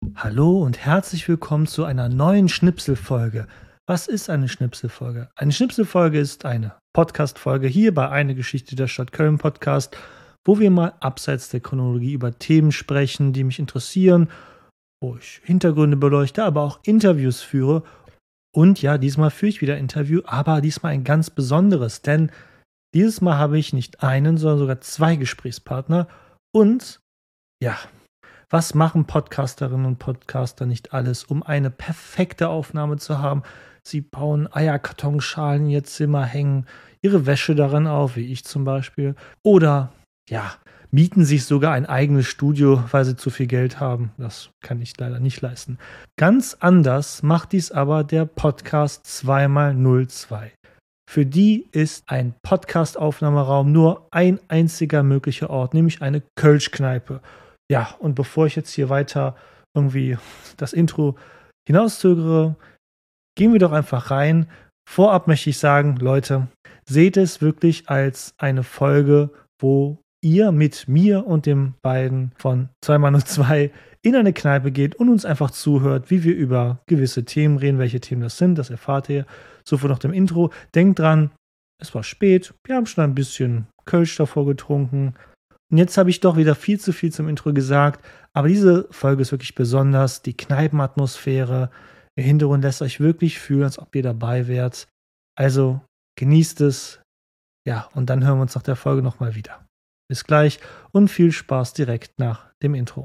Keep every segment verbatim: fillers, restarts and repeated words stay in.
Hallo und herzlich willkommen zu einer neuen Schnipselfolge. Was ist eine Schnipselfolge? Eine Schnipselfolge ist eine Podcast-Folge hier bei Eine Geschichte der Stadt Köln Podcast, wo wir mal abseits der Chronologie über Themen sprechen, die mich interessieren, wo ich Hintergründe beleuchte, aber auch Interviews führe. Und ja, diesmal führe ich wieder ein Interview, aber diesmal ein ganz besonderes, denn dieses Mal habe ich nicht einen, sondern sogar zwei Gesprächspartner. Und ja, was machen Podcasterinnen und Podcaster nicht alles, um eine perfekte Aufnahme zu haben? Sie bauen Eierkartonschalen in ihr Zimmer, hängen ihre Wäsche daran auf, wie ich zum Beispiel. Oder, ja, mieten sich sogar ein eigenes Studio, weil sie zu viel Geld haben. Das kann ich leider nicht leisten. Ganz anders macht dies aber der Podcast zwei mal null zwei. Für die ist ein Podcast-Aufnahmeraum nur ein einziger möglicher Ort, nämlich eine Kölschkneipe. Ja, und bevor ich jetzt hier weiter irgendwie das Intro hinauszögere, gehen wir doch einfach rein. Vorab möchte ich sagen, Leute, seht es wirklich als eine Folge, wo ihr mit mir und den beiden von zwei mal null zwei in eine Kneipe geht und uns einfach zuhört, wie wir über gewisse Themen reden. Welche Themen das sind, das erfahrt ihr sofort nach dem Intro. Denkt dran, es war spät, wir haben schon ein bisschen Kölsch davor getrunken. Und jetzt habe ich doch wieder viel zu viel zum Intro gesagt, aber diese Folge ist wirklich besonders. Die Kneipenatmosphäre im Hintergrund lässt euch wirklich fühlen, als ob ihr dabei wärt. Also genießt es. Ja, und dann hören wir uns nach der Folge nochmal wieder. Bis gleich und viel Spaß direkt nach dem Intro.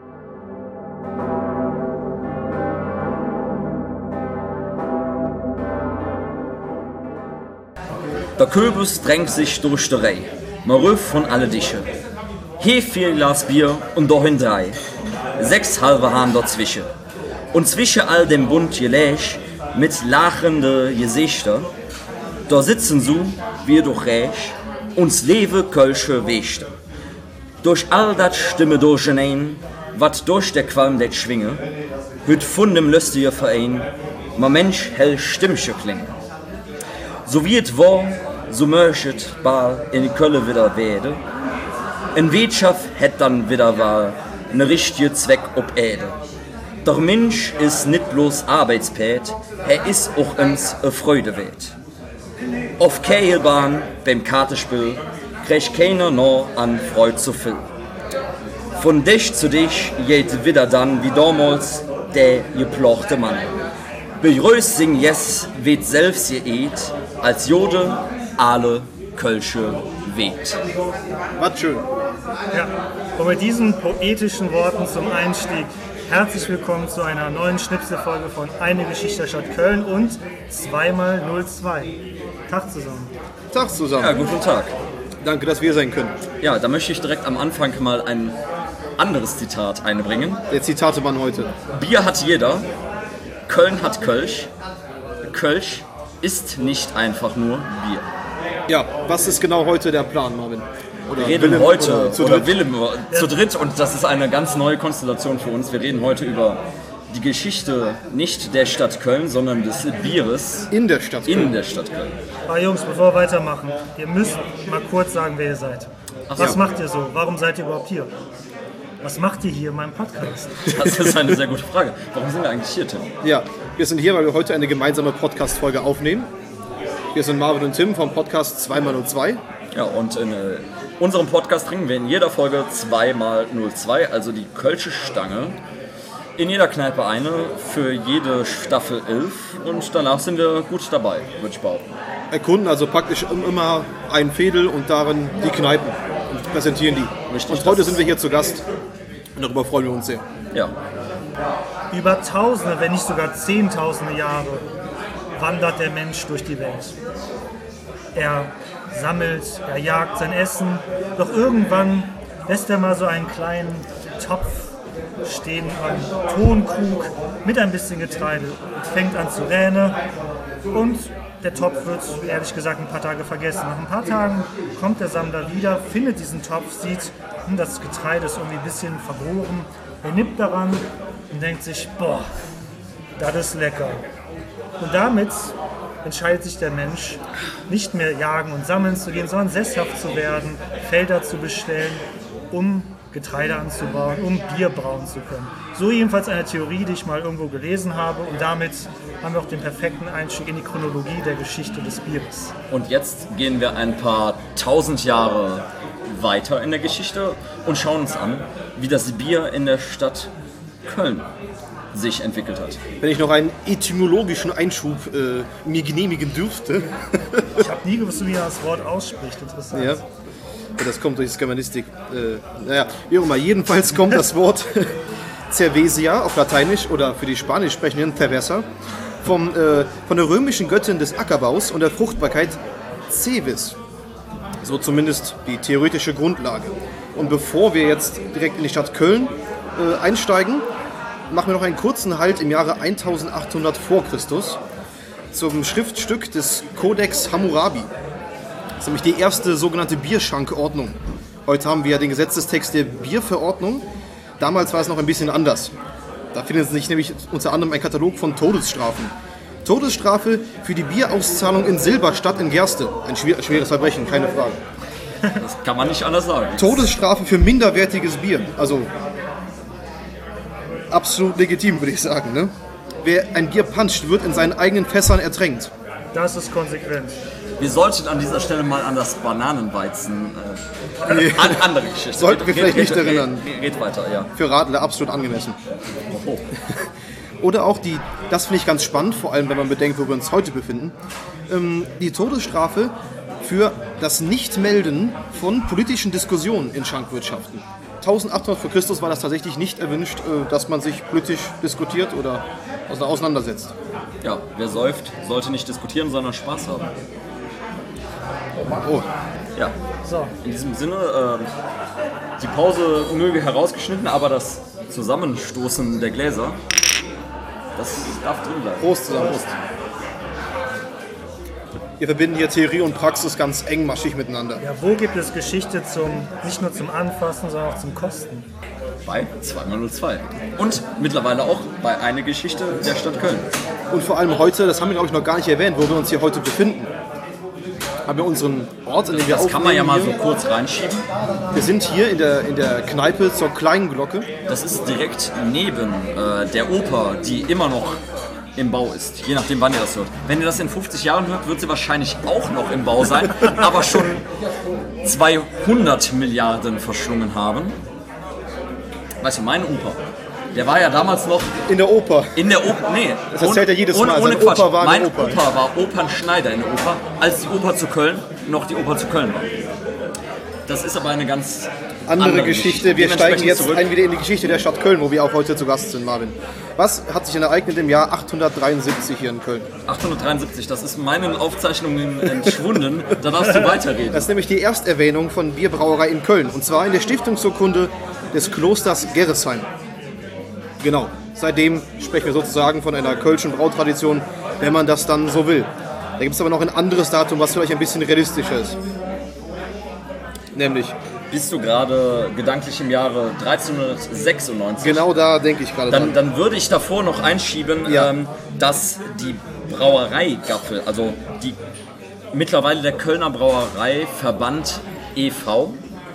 Der Kürbis drängt sich durch die Reihe, man rüff von alle Dische. Hier vier Glas Bier und dahin drei, sechs halbe Hahn dazwischen. Und zwischen all dem bunt Geläsch mit lachende Gesichter, da sitzen so, wir durch Räsch, uns lewe Kölsche Wechte. Durch all dat Stimme durchenein, wat durch der Qualm det schwinge, hüt von dem lustigen Verein, ma Mensch hell Stimmche klinge. So wie et war, so möchtet bald in Kölle wieder werde. Ein Wirtschaft hätt dann wieder wahl, ne richtige Zweck ob Erde. Doch Mensch ist nicht bloß Arbeitspät, er ist auch uns e Freude wert. Auf Kehlbahn beim Kartenspiel kriegt keiner noch an Freude zu viel. Von dich zu dich geht wieder dann wie damals der geplochte Mann. Begrüßt sing yes, weht selbst ihr eht, als Jode alle Kölsche weht. Was schön. Ja, und mit diesen poetischen Worten zum Einstieg herzlich willkommen zu einer neuen Schnipselfolge von Eine Geschichte der Stadt Köln und zwei mal null zwei. Tag zusammen. Tag zusammen. Ja, guten Tag. Danke, dass wir sein können. Ja, da möchte ich direkt am Anfang mal ein anderes Zitat einbringen. Der Zitatemann heute. Bier hat jeder, Köln hat Kölsch, Kölsch ist nicht einfach nur Bier. Ja, was ist genau heute der Plan, Marvin? Oder Wir reden Willem, heute, oder zu oder dritt? Willem, zu dritt, und das ist eine ganz neue Konstellation für uns. Wir reden heute über die Geschichte nicht der Stadt Köln, sondern des Bieres In der Stadt Köln. in der Stadt Köln. Aber Jungs, bevor wir weitermachen, ihr müsst mal kurz sagen, wer ihr seid. Ach Was ja. macht ihr so? Warum seid ihr überhaupt hier? Was macht ihr hier in meinem Podcast? Das ist eine sehr gute Frage. Warum sind wir eigentlich hier, Tim? Ja, wir sind hier, weil wir heute eine gemeinsame Podcast-Folge aufnehmen. Wir sind Marvin und Tim vom Podcast zwei mal null zwei. Ja, und in äh, unserem Podcast trinken wir in jeder Folge zwei mal null zwei, also die Kölsche Stange. In jeder Kneipe eine, für jede Staffel elf, und danach sind wir gut dabei, würde ich behaupten. Erkunden also praktisch immer ein Fädel und darin die Kneipen und präsentieren die. Richtig, und heute das sind wir hier zu Gast und darüber freuen wir uns sehr. Ja, Über Tausende, wenn nicht sogar Zehntausende Jahre wandert der Mensch durch die Welt. Er sammelt, er jagt sein Essen, doch irgendwann lässt er mal so einen kleinen Topf stehen, einen Tonkrug mit ein bisschen Getreide und fängt an zu rähnen, und der Topf wird ehrlich gesagt ein paar Tage vergessen. Nach ein paar Tagen kommt der Sammler wieder, findet diesen Topf, sieht, das Getreide ist irgendwie ein bisschen vergoren, er nippt daran und denkt sich, boah, das ist lecker. Und damit entscheidet sich der Mensch, nicht mehr jagen und sammeln zu gehen, sondern sesshaft zu werden, Felder zu bestellen, um Getreide anzubauen, um Bier brauen zu können. So jedenfalls eine Theorie, die ich mal irgendwo gelesen habe. Und damit haben wir auch den perfekten Einstieg in die Chronologie der Geschichte des Bieres. Und jetzt gehen wir ein paar tausend Jahre weiter in der Geschichte und schauen uns an, wie das Bier in der Stadt Köln sich entwickelt hat. Wenn ich noch einen etymologischen Einschub äh, mir genehmigen dürfte. Ich habe nie gewusst, wie man das Wort ausspricht. Interessant. Ja. Das kommt durch die Germanistik. Äh, naja, wie auch immer. Jedenfalls kommt das Wort Cervesia auf Lateinisch oder für die Spanisch sprechenden Cerveza vom, äh, von der römischen Göttin des Ackerbaus und der Fruchtbarkeit Cevis. So zumindest die theoretische Grundlage. Und bevor wir jetzt direkt in die Stadt Köln äh, einsteigen, machen wir noch einen kurzen Halt im Jahre eintausendachthundert vor Christus zum Schriftstück des Codex Hammurabi. Das ist nämlich die erste sogenannte Bierschankordnung. Heute haben wir ja den Gesetzestext der Bierverordnung. Damals war es noch ein bisschen anders. Da findet sich nämlich unter anderem ein Katalog von Todesstrafen. Todesstrafe für die Bierauszahlung in Silber statt in Gerste. Ein schwer, schweres Verbrechen, keine Frage. Das kann man nicht anders sagen. Todesstrafe für minderwertiges Bier. Also absolut legitim, würde ich sagen. Ne? Wer ein Bier puncht, wird in seinen eigenen Fässern ertränkt. Das ist konsequent. Wir sollten an dieser Stelle mal an das Bananenweizen, äh, nee. an andere Geschichte. Sollten wir vielleicht red, nicht red, erinnern. Red, red weiter, ja. Für Radler absolut angemessen. Oh. Oder auch die, das finde ich ganz spannend, vor allem wenn man bedenkt, wo wir uns heute befinden, ähm, die Todesstrafe für das Nichtmelden von politischen Diskussionen in Schankwirtschaften. eintausendachthundert vor Christus war das tatsächlich nicht erwünscht, äh, dass man sich politisch diskutiert oder auseinandersetzt. Ja, wer säuft, sollte nicht diskutieren, sondern Spaß haben. Oh. Ja, So. in diesem Sinne, äh, die Pause möge herausgeschnitten, aber das Zusammenstoßen der Gläser, das darf drin bleiben. Prost zusammen. Prost. Wir verbinden hier Theorie und Praxis ganz engmaschig miteinander. Ja, wo gibt es Geschichte zum, nicht nur zum Anfassen, sondern auch zum Kosten? Bei zwei mal null zwei. Und mittlerweile auch bei einer Geschichte der Stadt Köln. Und vor allem heute, das haben wir glaube ich noch gar nicht erwähnt, wo wir uns hier heute befinden. Haben wir unseren Ort, in dem wir Das kann man ja mal so hier. kurz reinschieben. Wir sind hier in der, in der Kneipe zur Kleinen Glocke. Das ist direkt neben äh, der Oper, die immer noch im Bau ist, je nachdem wann ihr das hört. Wenn ihr das in fünfzig Jahren hört, wird sie wahrscheinlich auch noch im Bau sein, aber schon zweihundert Milliarden verschlungen haben. Weißt du, mein Opa, der war ja damals noch In der Oper. in der Oper, nee, Das erzählt er jedes ohne, Mal. ohne Sein Quatsch. Opa war in mein der Oper. Opa war Opernschneider in der Oper, als die Oper zu Köln noch die Oper zu Köln war. Das ist aber eine ganz Andere, andere Geschichte. Wir Dementsprechend steigen jetzt zurück. ein wieder in die Geschichte der Stadt Köln, wo wir auch heute zu Gast sind, Marvin. Was hat sich denn ereignet im Jahr achthundertdreiundsiebzig hier in Köln? achthundertdreiundsiebzig, das ist meinen Aufzeichnungen entschwunden. Da darfst du weiterreden. Das ist nämlich die Ersterwähnung von Bierbrauerei in Köln. Und zwar in der Stiftungsurkunde des Klosters Gerresheim. Genau. Seitdem sprechen wir sozusagen von einer kölschen Brautradition, wenn man das dann so will. Da gibt es aber noch ein anderes Datum, was vielleicht ein bisschen realistischer ist. Nämlich, Bist du gerade gedanklich im Jahre dreizehnhundertsechsundneunzig? genau da denke ich gerade Dann, dran. dann würde ich davor noch einschieben, Ja. ähm, dass die Brauereigaffel, also die mittlerweile der Kölner Brauereiverband e V,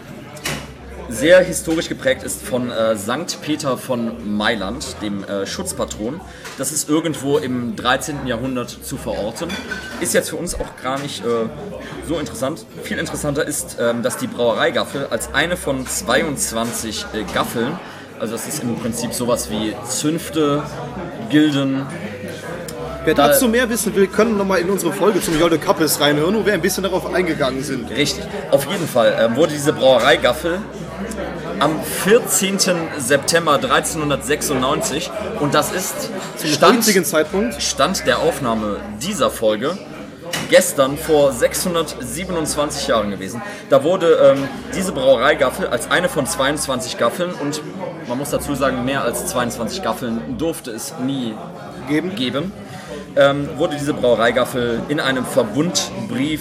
sehr historisch geprägt ist von äh, Sankt Peter von Mailand, dem äh, Schutzpatron. Das ist irgendwo im dreizehnten Jahrhundert zu verorten. Ist jetzt für uns auch gar nicht äh, so interessant. Viel interessanter ist, ähm, dass die Brauereigaffel als eine von zweiundzwanzig äh, Gaffeln, also das ist im Prinzip sowas wie Zünfte, Gilden. Wer da- dazu mehr wissen will, können nochmal in unsere Folge zum Jolde Kappes reinhören, wo wir ein bisschen darauf eingegangen sind. Richtig. Auf jeden Fall ähm, wurde diese Brauereigaffel am vierzehnten September dreizehnhundertsechsundneunzig, und das ist Zum Stand, heutigen Zeitpunkt. Stand der Aufnahme dieser Folge gestern vor sechshundertsiebenundzwanzig Jahren gewesen. Da wurde ähm, diese Brauereigaffel als eine von zweiundzwanzig Gaffeln, und man muss dazu sagen, mehr als zweiundzwanzig Gaffeln durfte es nie Geben. geben, ähm, wurde diese Brauereigaffel in einem Verbundbrief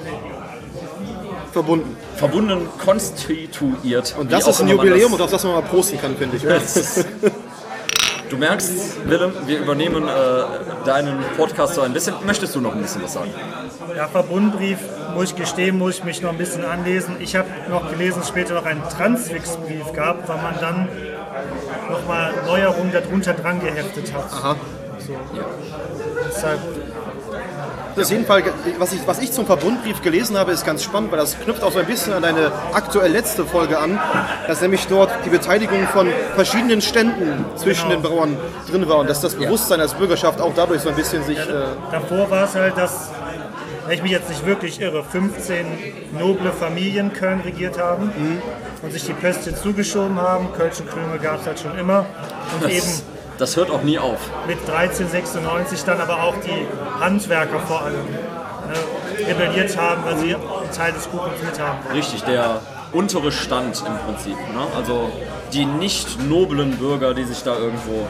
Verbunden. verbunden konstituiert. Und wie das auch ist ein immer man Jubiläum, das- und auf das man mal posten kann, finde ich. Das ist Du merkst, Willem, wir übernehmen äh, deinen Podcast so ein bisschen. Möchtest du noch ein bisschen was sagen? Ja, Verbundbrief, muss ich gestehen, muss ich mich noch ein bisschen anlesen. Ich habe noch gelesen, dass es später noch einen Transfix-Brief gab, weil man dann nochmal Neuerungen darunter dran geheftet hat. Aha. So. Ja. Deshalb. Das ist jedenfalls, was ich, was ich zum Verbundbrief gelesen habe, ist ganz spannend, weil das knüpft auch so ein bisschen an deine aktuell letzte Folge an, dass nämlich dort die Beteiligung von verschiedenen Ständen zwischen genau. den Brauern drin war und dass das Bewusstsein als Bürgerschaft auch dadurch so ein bisschen sich... Ja, äh davor war es halt, dass, wenn ich mich jetzt nicht wirklich irre, fünfzehn noble Familien Köln regiert haben mhm. und sich die Pöste zugeschoben haben. Kölschen Krümel gab es halt schon immer. Und das eben Das hört auch nie auf. Mit dreizehnhundertsechsundneunzig dann aber auch die Handwerker vor allem ne, rebelliert haben, weil sie einen Teil des Kuchens mit haben. Richtig, der untere Stand im Prinzip. Ne? Also die nicht noblen Bürger, die sich da irgendwo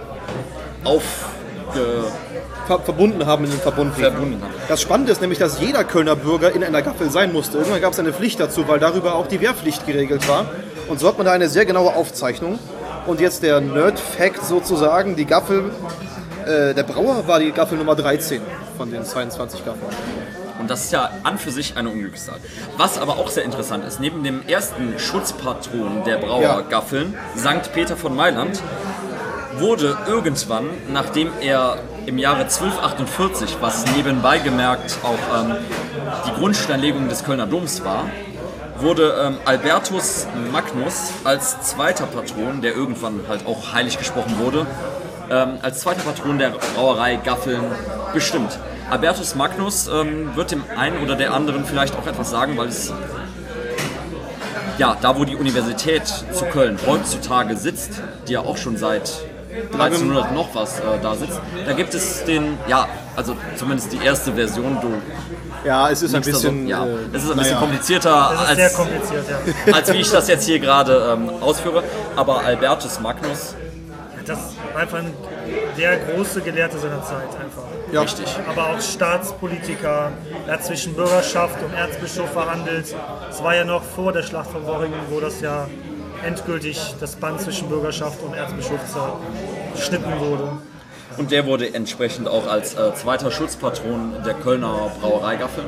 aufge... Ver- verbunden haben in den Verbundbrief. Verbunden haben. Das Spannende ist nämlich, dass jeder Kölner Bürger in einer Gaffel sein musste. Irgendwann gab es eine Pflicht dazu, weil darüber auch die Wehrpflicht geregelt war. Und so hat man da eine sehr genaue Aufzeichnung. Und jetzt der Nerd-Fact sozusagen, die Gaffel, äh, der Brauer war die Gaffel Nummer dreizehn von den zweiundzwanzig Gaffeln. Und das ist ja an für sich eine Unglückszahl. Was aber auch sehr interessant ist, neben dem ersten Schutzpatron der Brauergaffeln, ja. Sankt Peter von Mailand, wurde irgendwann, nachdem er im Jahre zwölfhundertachtundvierzig, was nebenbei gemerkt auch ähm, die Grundsteinlegung des Kölner Doms war, wurde ähm, Albertus Magnus als zweiter Patron, der irgendwann halt auch heilig gesprochen wurde, ähm, als zweiter Patron der Brauerei Gaffeln bestimmt. Albertus Magnus ähm, wird dem einen oder der anderen vielleicht auch etwas sagen, weil es ja, da wo die Universität zu Köln heutzutage sitzt, die ja auch schon seit dreizehnhundert noch was äh, da sitzt, da gibt es den, ja, also zumindest die erste Version, du Ja, es ist ein bisschen, so, ja, es ist ein naja. bisschen komplizierter, Das ist als, sehr kompliziert, ja. als wie ich das jetzt hier gerade ähm, ausführe. Aber Albertus Magnus, Das war einfach ein, der große Gelehrte seiner Zeit einfach. Ja. richtig. Aber auch Staatspolitiker, er hat zwischen Bürgerschaft und Erzbischof verhandelt. Es war ja noch vor der Schlacht von Worringen, wo das ja endgültig das Band zwischen Bürgerschaft und Erzbischof zerschnitten wurde. Und der wurde entsprechend auch als äh, zweiter Schutzpatron der Kölner Brauereigaffeln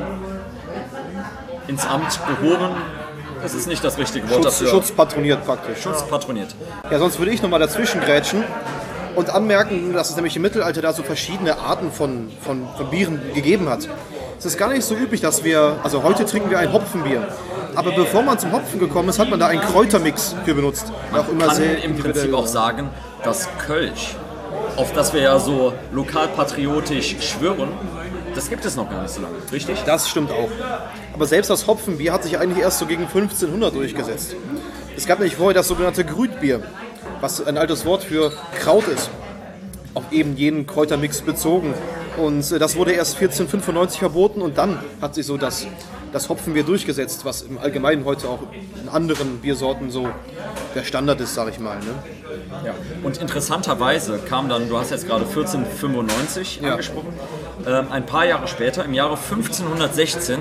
ins Amt gehoben. Das ist nicht das richtige Wort Schutz, dafür. Schutzpatroniert praktisch. Schutzpatroniert. Ja, sonst würde ich nochmal dazwischen grätschen und anmerken, dass es nämlich im Mittelalter da so verschiedene Arten von, von, von Bieren gegeben hat. Es ist gar nicht so üblich, dass wir, also heute trinken wir ein Hopfenbier, aber bevor man zum Hopfen gekommen ist, hat man da einen Kräutermix für benutzt. Man auch immer kann sehr im Prinzip auch sagen, dass Kölsch, auf das wir ja so lokalpatriotisch schwören, das gibt es noch gar nicht so lange, richtig? Das stimmt auch. Aber selbst das Hopfenbier hat sich eigentlich erst so gegen fünfzehnhundert durchgesetzt. Es gab nämlich vorher das sogenannte Grütbier, was ein altes Wort für Kraut ist, auf eben jenen Kräutermix bezogen. Und das wurde erst vierzehnhundertfünfundneunzig verboten und dann hat sich so das, das Hopfenbier durchgesetzt, was im Allgemeinen heute auch in anderen Biersorten so der Standard ist, sag ich mal. Ne? Ja. Und interessanterweise kam dann, du hast jetzt gerade vierzehnhundertfünfundneunzig Ja. angesprochen, ähm, ein paar Jahre später, im Jahre fünfzehnhundertsechzehn,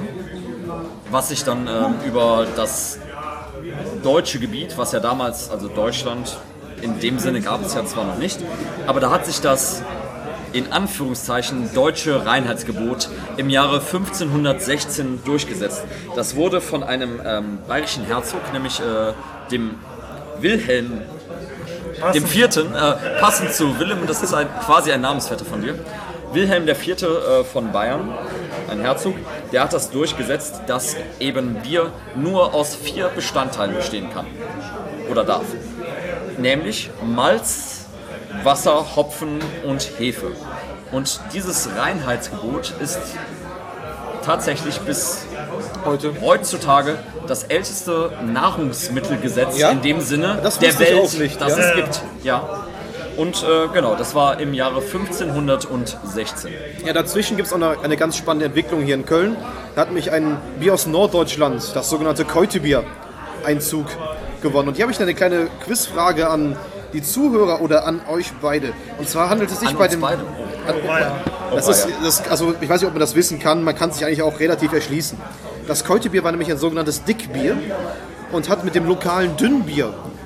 was sich dann ähm, über das deutsche Gebiet, was ja damals, also Deutschland, in dem Sinne gab es ja zwar noch nicht, aber da hat sich das in Anführungszeichen deutsche Reinheitsgebot im Jahre fünfzehnhundertsechzehn durchgesetzt. Das wurde von einem ähm, bayerischen Herzog, nämlich äh, dem Wilhelm dem Vierten, äh, passend zu Willem, das ist ein, quasi ein Namensvetter von dir, Wilhelm der Vierte äh, von Bayern, ein Herzog, der hat das durchgesetzt, dass eben Bier nur aus vier Bestandteilen bestehen kann oder darf. Nämlich Malz, Wasser, Hopfen und Hefe. Und dieses Reinheitsgebot ist tatsächlich bis Heute. heutzutage das älteste Nahrungsmittelgesetz Ja? in dem Sinne Das der wusste ich Welt, auch nicht, das ja. es gibt. Ja. Und äh, genau, das war im Jahre fünfzehnhundertsechzehn. Ja, dazwischen gibt es auch noch eine ganz spannende Entwicklung hier in Köln. Da hat mich ein Bier aus Norddeutschland, das sogenannte Kräuterbier, Einzug gewonnen. Und hier habe ich eine kleine Quizfrage an die Zuhörer oder an euch beide. Und zwar handelt es sich An bei uns dem... beide. An, das ist, das, also ich weiß nicht, ob man das wissen kann, man kann sich eigentlich auch relativ erschließen. Das Kräuterbier war nämlich ein sogenanntes Dickbier und hat mit dem lokalen Dünnbier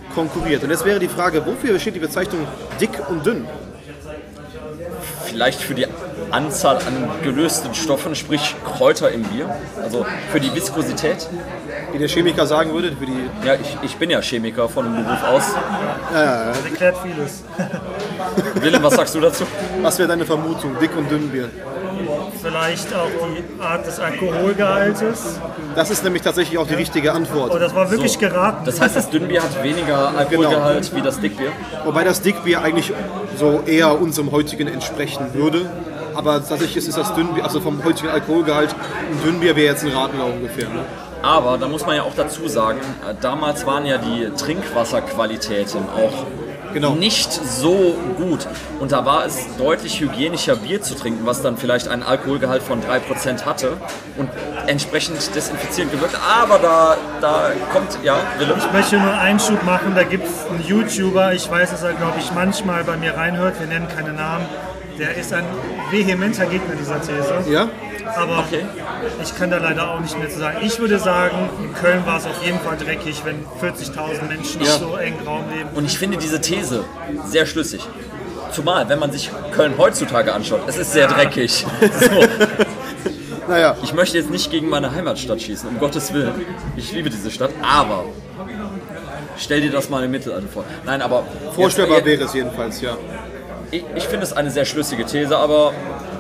konkurriert. Und jetzt wäre die Frage, wofür steht die Bezeichnung dick und dünn? Vielleicht für die Anzahl an gelösten Stoffen, sprich Kräuter im Bier. Also für die Viskosität. Wie der Chemiker sagen würde, für die... Ja, ich, ich bin ja Chemiker von Beruf aus. Ja, ja, ja. Das erklärt vieles. Willem, was sagst du dazu? Was wäre deine Vermutung, dick und dünn Bier? Vielleicht auch die Art des Alkoholgehaltes. Das ist nämlich tatsächlich auch die richtige Antwort. Oh, das war wirklich So, geraten. Das heißt, das Dünnbier hat weniger Alkoholgehalt wie das Dickbier. Wobei das Dickbier eigentlich so eher unserem heutigen entsprechen würde. Aber tatsächlich ist das Dünnbier, also vom heutigen Alkoholgehalt, ein Dünnbier wäre jetzt ein Radler ungefähr. Ne? Aber da muss man ja auch dazu sagen, äh, damals waren ja die Trinkwasserqualitäten auch Genau. nicht so gut. Und da war es deutlich hygienischer, Bier zu trinken, was dann vielleicht einen Alkoholgehalt von drei Prozent hatte und entsprechend desinfizierend gewirkt. Aber da, da kommt, ja, Willem. Ich möchte nur einen Einschub machen, da gibt es einen YouTuber, ich weiß, dass er, glaube ich, manchmal bei mir reinhört, wir nennen keine Namen, der ist ein vehementer Gegner dieser These. Ja? Aber Okay. ich kann da leider auch nicht mehr zu sagen. Ich würde sagen, in Köln war es auf jeden Fall dreckig, wenn vierzigtausend Menschen Ja. so eng Raum leben. Und ich finde diese These sehr schlüssig. Zumal, wenn man sich Köln heutzutage anschaut, es ist sehr dreckig. So. Naja, Ich möchte jetzt nicht gegen meine Heimatstadt schießen, um Gottes Willen. Ich liebe diese Stadt, aber stell dir das mal im Mittelalter vor. Nein, aber vorstellbar jetzt, wäre es jedenfalls, ja. ich, ich finde es eine sehr schlüssige These, aber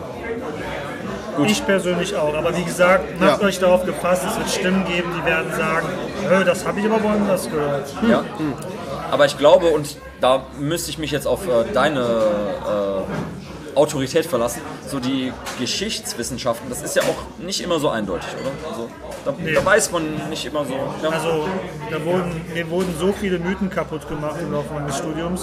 Ich persönlich auch. Aber wie gesagt, macht Ja. euch darauf gefasst, es wird Stimmen geben, die werden sagen, "Hö, das habe ich aber woanders gehört. ja. Aber ich glaube, und da müsste ich mich jetzt auf äh, deine äh, Autorität verlassen, so die Geschichtswissenschaften, das ist ja auch nicht immer so eindeutig, oder? Also, da, Nee. da weiß man nicht immer so. Ja. Also da wurden, mir wurden so viele Mythen kaputt gemacht im Laufe meines Studiums.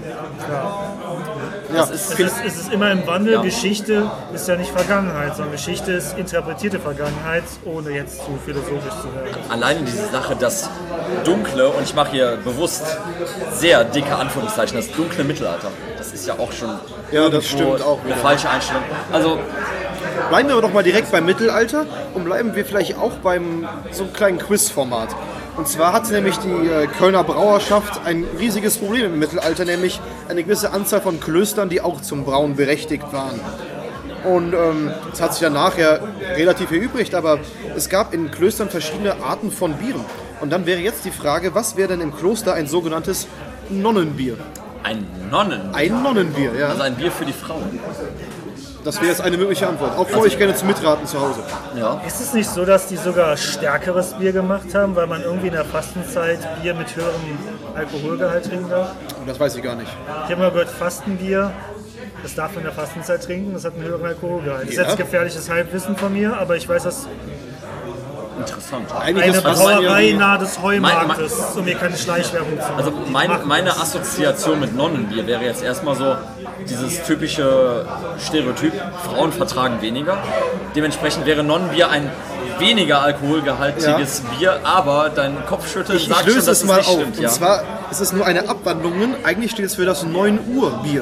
Ja. ja. ist- Es, ist, es ist immer im Wandel. Ja. Geschichte ist ja nicht Vergangenheit, sondern Geschichte ist interpretierte Vergangenheit, ohne jetzt zu philosophisch zu werden. Alleine diese Sache, das dunkle, und ich mache hier bewusst sehr dicke Anführungszeichen, das dunkle Mittelalter, das ist ja auch schon Ja, das irgendwo stimmt auch eine wieder. falsche Einstellung. Also, Bleiben wir aber doch mal direkt beim Mittelalter und bleiben wir vielleicht auch beim so einem kleinen Quizformat. Und zwar hatte nämlich die äh, Kölner Brauerschaft ein riesiges Problem im Mittelalter, nämlich eine gewisse Anzahl von Klöstern, die auch zum Brauen berechtigt waren. Und ähm, es hat sich dann nachher relativ erübrigt, aber es gab in Klöstern verschiedene Arten von Bieren. Und dann wäre jetzt die Frage, was wäre denn im Kloster ein sogenanntes Nonnenbier? ein Nonnen, Ein Nonnenbier, ja. also ein Bier für die Frauen. Das wäre jetzt eine mögliche Antwort. Auch für euch gerne zum Mitraten zu Hause. Ja. Ist es nicht so, dass die sogar stärkeres Bier gemacht haben, weil man irgendwie in der Fastenzeit Bier mit höherem Alkoholgehalt trinken darf? Das weiß ich gar nicht. Ich habe mal gehört, Fastenbier, das darf man in der Fastenzeit trinken, das hat einen höheren Alkoholgehalt. Das ist Ja. jetzt gefährliches Halbwissen von mir, aber ich weiß, dass Interessant. Eigentlich eine ist fast Brauerei irgendwie- nahe des Mein- Heumarktes, um mir keine Schleichwerbung zu machen. Also mein, meine Assoziation mit Nonnenbier wäre jetzt erstmal so dieses typische Stereotyp, Frauen vertragen weniger. Dementsprechend wäre Nonnenbier ein weniger alkoholgehaltiges Bier, aber dein Kopfschütteln Ich, sagt ich löse schon, dass es es mal nicht auf. stimmt. Und Ja. zwar ist es nur eine Abwandlung. Eigentlich steht es für das neun Uhr Bier.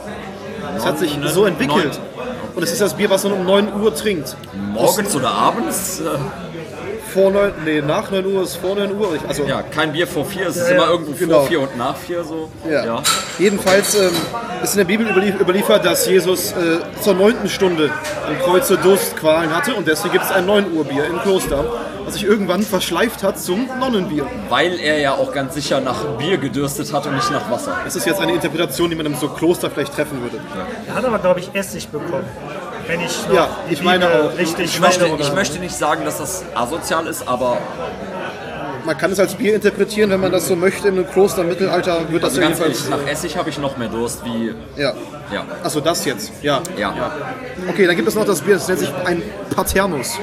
Es hat sich Neun- so entwickelt. neun- Und es ist das Bier, was man um neun Uhr trinkt. Morgens oder abends? Äh, Vor neun, nee, nach neun Uhr ist vor neun Uhr. Also, ja, kein Bier vor vier, es ist Ja, immer ja, irgendwo genau. vor vier und nach vier so. ja. Jedenfalls ähm, ist in der Bibel überlief- überliefert, dass Jesus äh, zur neunten Stunde im Kreuze Durstqualen hatte. Und deswegen gibt es ein neun Uhr Bier im Kloster, was sich irgendwann verschleift hat zum Nonnenbier. Weil er ja auch ganz sicher nach Bier gedürstet hat und nicht nach Wasser. Das ist jetzt eine Interpretation, die man in so Kloster vielleicht treffen würde. Er hat aber, glaube ich, Essig bekommen. Wenn ich noch Ja, die ich meine Bibel auch. richtig Ich möchte, meine, ich oder? möchte nicht sagen, dass das asozial ist, aber Man kann es als Bier interpretieren, wenn man das so möchte. In einem Kloster im Mittelalter wird das also ganz ehrlich, jedenfalls... nach Essig habe ich noch mehr Durst wie. Ja. Ja. Achso, das jetzt. Ja. Ja. Okay, dann gibt es noch das Bier, das nennt sich ein Paternus.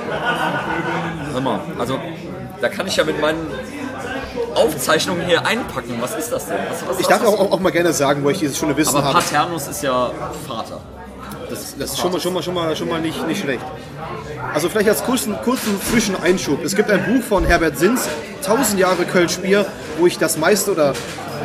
Hör mal, also da kann ich ja mit meinen Aufzeichnungen hier einpacken. Was ist das denn? Was, was, Ich was, darf auch, auch mal gerne sagen, wo ich dieses schöne Wissen aber habe. Paternus ist ja Vater. Das, Das ist schon mal, schon mal, schon mal, schon mal nicht, nicht schlecht. Also vielleicht als kurzen, kurzen Zwischeneinschub. Es gibt ein Buch von Herbert Sins, tausend Jahre Kölsch Bier, wo ich das meiste oder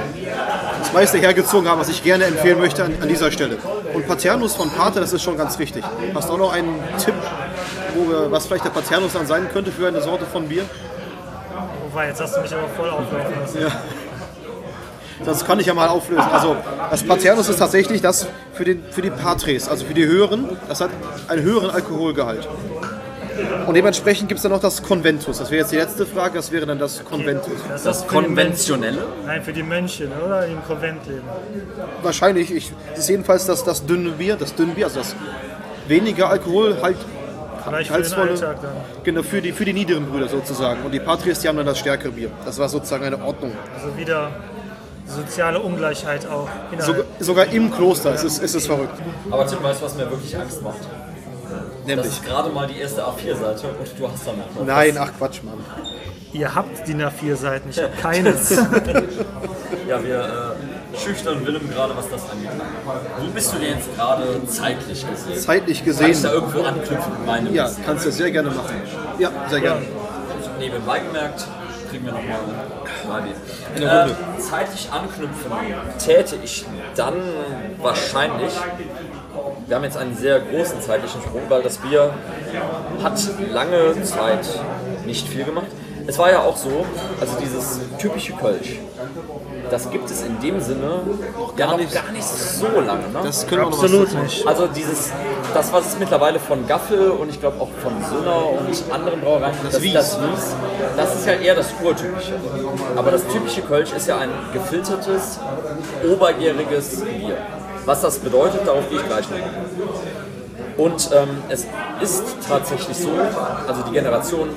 das meiste hergezogen habe, was ich gerne empfehlen möchte an, an dieser Stelle. Und Paternus von Pater, das ist schon ganz richtig. Hast du auch noch einen Tipp, wo wir, was vielleicht der Paternus dann sein könnte für eine Sorte von Bier? Wobei, jetzt hast du mich aber voll auflaufen lassen. Das kann ich ja mal auflösen. Also das Paternus ist tatsächlich das für, den, für die Patres, also für die höheren, das hat einen höheren Alkoholgehalt. Und dementsprechend gibt es dann noch das Conventus. Das wäre jetzt die letzte Frage, das wäre dann das Conventus. Das, Das ist für die Konventionelle? Mönche. Nein, für die Mönche, ne, oder? Die im Konvent leben. Wahrscheinlich, ich, das ist jedenfalls das, das dünne Bier, das dünne Bier, also das weniger Alkohol, halt Vielleicht für den Alltag dann. Genau, für die, für die niederen Brüder sozusagen. Und die Patres, die haben dann das stärkere Bier. Das war sozusagen eine Ordnung. Also wieder soziale Ungleichheit auch. Sogar, sogar im Kloster ist es, ist es verrückt. Aber Tim, weißt du, was mir wirklich Angst macht? Das Nämlich. ist gerade mal die erste A vier Seite und du hast danach noch Nein, ach Quatsch, Mann. Ihr habt D I N A vier Seiten, ich habe keines. Ja, wir äh, schüchtern Willem gerade, was das angeht. Wo bist du denn jetzt gerade zeitlich gesehen? Zeitlich Kann ich gesehen. da irgendwo anknüpfen mit meinem Ja, Wissen? kannst du sehr gerne machen. Ja, sehr gerne. Nebenbei gemerkt, kriegen wir nochmal In der Runde. äh, zeitlich anknüpfen täte ich dann wahrscheinlich, wir haben jetzt einen sehr großen zeitlichen Sprung, weil das Bier hat lange Zeit nicht viel gemacht. Es war ja auch so, also dieses typische Kölsch, das gibt es in dem Sinne ja noch gar nicht so lange. Ne? Das können wir noch Absolut was nicht. Also dieses, das was es mittlerweile von Gaffel und ich glaube auch von Sünner und anderen Brauereien, das, Wies. das Wies, das ist ja eher das urtypische. Aber das typische Kölsch ist ja ein gefiltertes, obergäriges Bier. Was das bedeutet, darauf gehe ich gleich noch. Und ähm, es ist tatsächlich so, also die Generation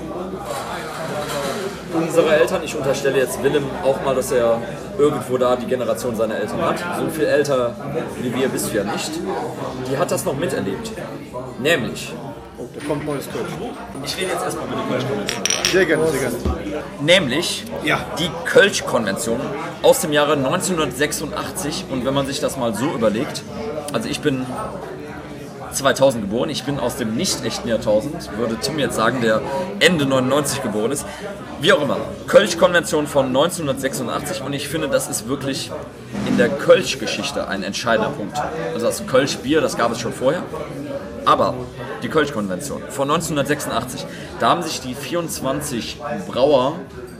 unserer Eltern, ich unterstelle jetzt Willem auch mal, dass er irgendwo da die Generation seiner Eltern hat, so viel älter wie wir bist du ja nicht, die hat das noch miterlebt. Nämlich, Oh, da kommt neues Kölsch. ich rede jetzt erstmal über die Kölsch-Konvention. Sehr gerne, sehr gerne. Nämlich Ja. die Kölsch-Konvention aus dem Jahre neunzehnhundertsechsundachtzig. Und wenn man sich das mal so überlegt, also ich bin zweitausend geboren, ich bin aus dem nicht echten Jahrtausend, würde Tim jetzt sagen, der Ende neunundneunzig geboren ist. Wie auch immer, Kölsch-Konvention von neunzehnhundertsechsundachtzig und ich finde, das ist wirklich in der Kölsch-Geschichte ein entscheidender Punkt. Also das Kölsch-Bier, das gab es schon vorher, aber die Kölsch-Konvention von neunzehnhundertsechsundachtzig, da haben sich die vierundzwanzig Brauer,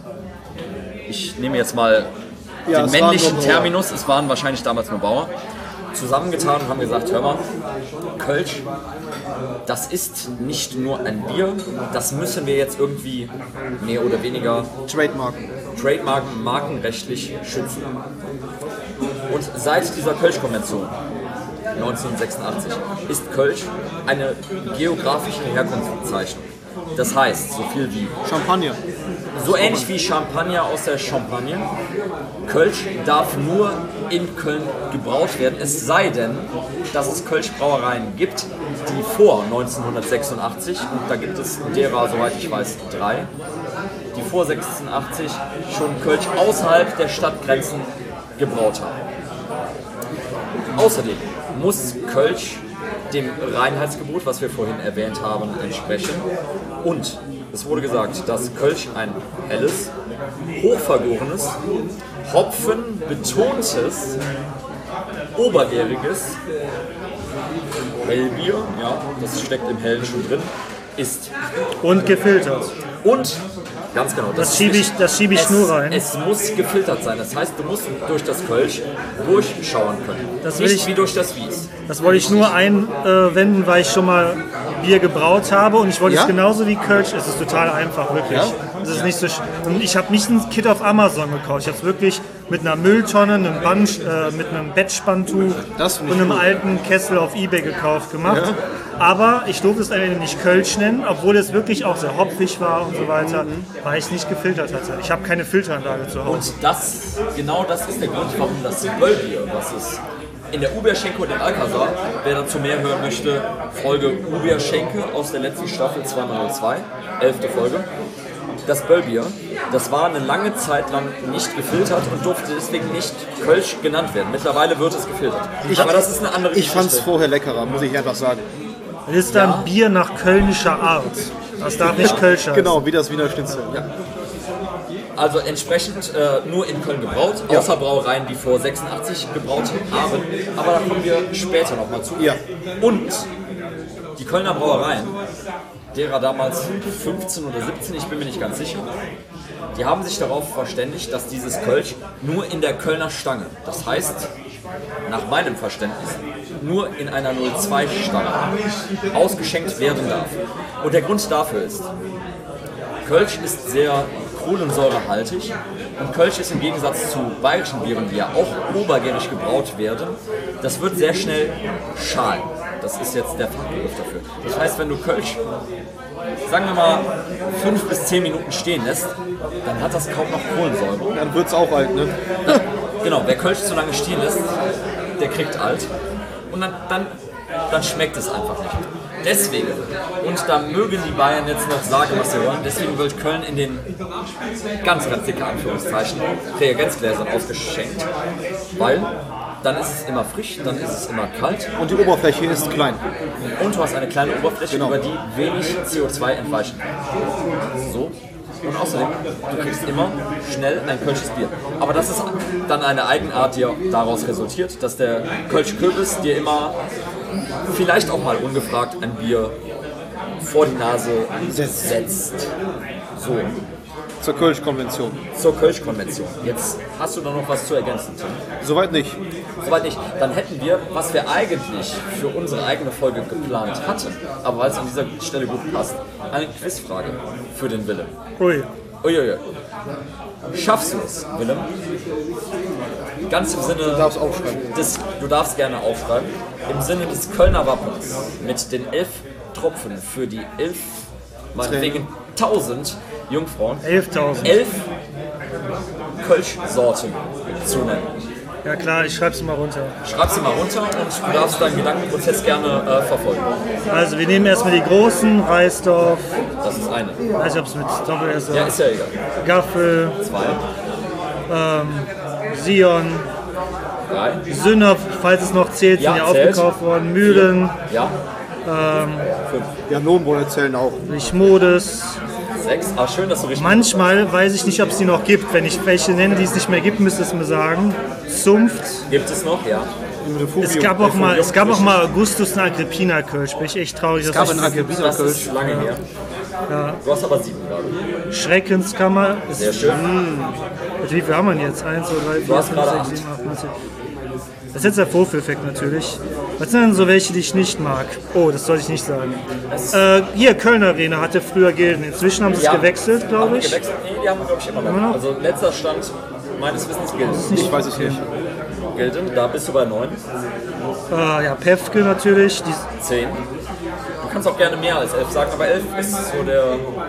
ich nehme jetzt mal Ja, den es waren männlichen nur Brauer. Terminus, es waren wahrscheinlich damals nur Bauer, zusammengetan und haben gesagt, hör mal, Kölsch, das ist nicht nur ein Bier, das müssen wir jetzt irgendwie mehr oder weniger Trademark. Trademarken, markenrechtlich schützen. Und seit dieser Kölsch-Konvention neunzehnhundertsechsundachtzig ist Kölsch eine geografische Herkunftsbezeichnung. Das heißt, so viel wie Champagner. so ähnlich wie Champagner aus der Champagne. Kölsch darf nur in Köln gebraut werden, es sei denn, dass es Kölsch-Brauereien gibt, die vor neunzehnhundertsechsundachtzig, und da gibt es derer, soweit ich weiß, drei, die vor sechsundachtzig schon Kölsch außerhalb der Stadtgrenzen gebraut haben. Außerdem muss Kölsch dem Reinheitsgebot, was wir vorhin erwähnt haben, entsprechen. Und es wurde gesagt, dass Kölsch ein helles, hochvergorenes, hopfenbetontes, obergäriges Hellbier, ja, das steckt im Hellen schon drin, ist. Und gefiltert. Und, ganz genau, Das ist schiebe ich, wichtig. das schiebe ich es, nur rein. Es muss gefiltert sein. Das heißt, du musst durch das Kölsch durchschauen können. Das will Nicht ich- wie durch das Wies. Das wollte ich nur einwenden, weil ich schon mal Bier gebraut habe und ich wollte Ja? es genauso wie Kölsch. Es ist total einfach, wirklich. Ja? Es ist nicht so sch- und ich habe nicht ein Kit auf Amazon gekauft. Ich habe es wirklich mit einer Mülltonne, einem Band, äh, mit einem Bettspanntuch Das finde und ich einem gut. alten Kessel auf Ebay gekauft gemacht. Aber ich durfte es eigentlich nicht Kölsch nennen, obwohl es wirklich auch sehr hopfig war und so weiter, weil ich es nicht gefiltert hatte. Ich habe keine Filteranlage zu Hause. Und das, genau das ist der Grund, warum das Böllbier, was es in der Uberschenke und im Alcazar, wer dazu mehr hören möchte, Folge Uberschenke aus der letzten Staffel zweihundertzwei, elfte Folge. Das Böllbier, das war eine lange Zeit lang nicht gefiltert und durfte deswegen nicht Kölsch genannt werden. Mittlerweile wird es gefiltert. Aber das ist eine andere Ich fand es Geschichte. vorher leckerer, muss ich einfach sagen. Es ist dann Ja. Bier nach kölnischer Art. Das darf nicht Kölsch heißen. Genau, wie das Wiener Schnitzel. Ja. Also entsprechend äh, nur in Köln gebraut, außer Brauereien, die vor sechsundachtzig gebraut haben. Aber da kommen wir später nochmal zu. Ja. Und die Kölner Brauereien, derer damals fünfzehn oder siebzehn, ich bin mir nicht ganz sicher, Die haben sich darauf verständigt, dass dieses Kölsch nur in der Kölner Stange, das heißt, nach meinem Verständnis, nur in einer null zwei Stange ausgeschenkt werden darf. Und der Grund dafür ist, Kölsch ist sehr kohlensäurehaltig und Kölsch ist im Gegensatz zu bayerischen Bieren, die ja auch obergärig gebraut werden, das wird sehr schnell schalen. Das ist jetzt der Fachbegriff dafür. Das heißt, wenn du Kölsch, sagen wir mal, fünf bis zehn Minuten stehen lässt, dann hat das kaum noch Kohlensäure. Dann wird es auch alt, ne? Dann, genau, wer Kölsch zu lange stehen lässt, der kriegt alt. Und dann, dann, dann schmeckt es einfach nicht. Deswegen, und da mögen die Bayern jetzt noch sagen, was sie wollen, deswegen wird Köln in den ganz, ganz dicken Anführungszeichen Reagenzgläsern ausgeschenkt, weil dann ist es immer frisch, dann ist es immer kalt. Und die Oberfläche ist klein. Und du hast eine kleine Oberfläche, Genau. über die wenig C O zwei entweichen kann. So. Und außerdem, du kriegst immer schnell ein Kölsches Bier. Aber das ist dann eine Eigenart, die daraus resultiert, dass der Kölsche Kürbis dir immer vielleicht auch mal ungefragt ein Bier vor die Nase setzt. So. Zur Kölsch-Konvention. Zur Kölsch-Konvention. Jetzt hast du da noch was zu ergänzen, Tim? Soweit nicht. Soweit nicht. Dann hätten wir, was wir eigentlich für unsere eigene Folge geplant hatten, aber weil es an dieser Stelle gut passt, eine Quizfrage für den Willem. Ui. Uiuiui. Schaffst du es, Willem? Ganz im Sinne Du darfst aufschreiben. des, du darfst gerne aufschreiben, im Sinne des Kölner Wappens mit den elf Tropfen für die elf, meinetwegen tausend Jungfrauen, elftausend. elf Kölsch-Sorten zu nennen. Ja klar, ich schreib's mal runter. Schreib sie mal runter und du darfst deinen Gedankenprozess gerne äh, verfolgen. Also wir nehmen erstmal die großen, Reisdorf, Das ist eine. weiß nicht ob es mit Doppel-S Ja, ist, ist ja egal. Gaffel, Zwei, Sion, drei, Sünner, falls es noch zählt, Ja, sind ja zählt. aufgekauft worden, Mühlen, ja, Ja, Lohnbräuer zählen auch. Lichmodes. sechs. Ah, schön, dass du richtig. Manchmal weiß ich nicht, ob es die noch gibt. Wenn ich welche nenne, die es nicht mehr gibt, müsste es mir sagen. Zunft. Gibt es noch? Ja. Es gab auch mal, es gab auch mal Augustus und Agrippina Kölsch. Bin ich echt traurig, Es gab dass einen ich Agrippina Das Kölsch. ist lange her. Du hast aber sieben gerade. Schreckenskammer. Ist, Sehr schön. wie viel haben wir denn jetzt? eins, zwei, drei, vier, hast fünf, gerade sechs, acht. sieben, acht, neun, zehn. Das ist jetzt der Vorführeffekt natürlich. Was sind denn so welche, die ich nicht mag? Oh, das sollte ich nicht sagen. Äh, hier, Kölner Arena hatte früher Gilden. Inzwischen haben sie es Ja. gewechselt, Haben glaube die ich. gewechselt? Nee, die haben wir, glaube ich, immer noch. Immer noch? Also letzter Stand meines Wissens gilt. Ich weiß es nicht. Gilden, da bist du bei neun. Äh, ja, Pefke natürlich. Die, zehn. Du kannst auch gerne mehr als elf sagen, aber elf ist so der